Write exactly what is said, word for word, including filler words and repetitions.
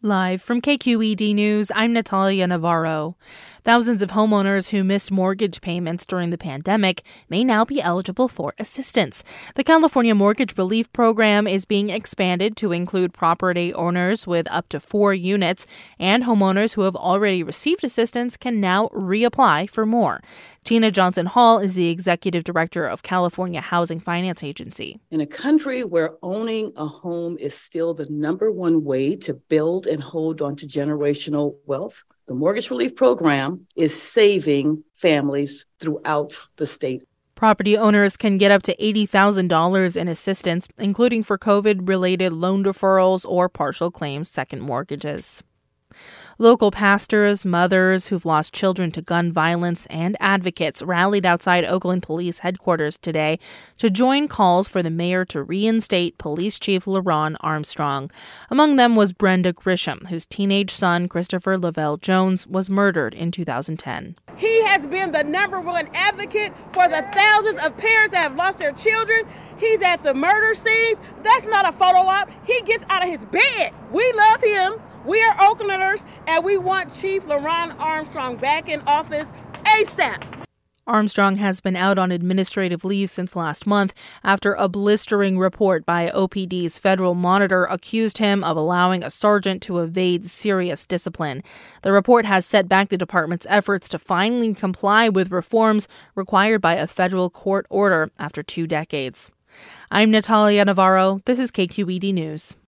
Live from K Q E D News, I'm Natalia Navarro. Thousands of homeowners who missed mortgage payments during the pandemic may now be eligible for assistance. The California Mortgage Relief Program is being expanded to include property owners with up to four units, and homeowners who have already received assistance can now reapply for more. Tina Johnson Hall is the executive director of California Housing Finance Agency. In a country where owning a home is still the number one way to build and hold on to generational wealth, the Mortgage Relief Program is saving families throughout the state. Property owners can get up to eighty thousand dollars in assistance, including for COVID-related loan deferrals or partial claims second mortgages. Local pastors, mothers who've lost children to gun violence, and advocates rallied outside Oakland Police headquarters today to join calls for the mayor to reinstate Police Chief LeRonne Armstrong. Among them was Brenda Grisham, whose teenage son, Christopher Lavelle Jones, was murdered in two thousand ten. He has been the number one advocate for the thousands of parents that have lost their children. He's at the murder scenes. That's not a photo op. He gets out of his bed. We love him. We are Oaklanders, and we want Chief LeRonne Armstrong back in office ASAP. Armstrong has been out on administrative leave since last month after a blistering report by O P D's federal monitor accused him of allowing a sergeant to evade serious discipline. The report has set back the department's efforts to finally comply with reforms required by a federal court order after two decades. I'm Natalia Navarro. This is K Q E D News.